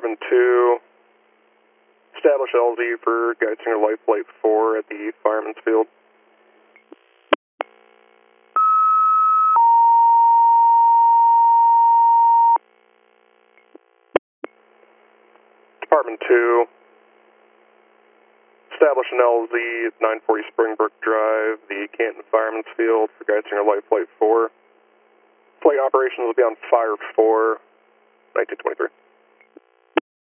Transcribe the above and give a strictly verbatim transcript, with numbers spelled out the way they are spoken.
Department two, establish L Z for Geisinger Life Flight four at the Fireman's Field. Department two, establish an L Z at nine forty Springbrook Drive, the Canton Fireman's Field for Geisinger Life Flight four. Flight operations will be on Fire four, nineteen twenty-three.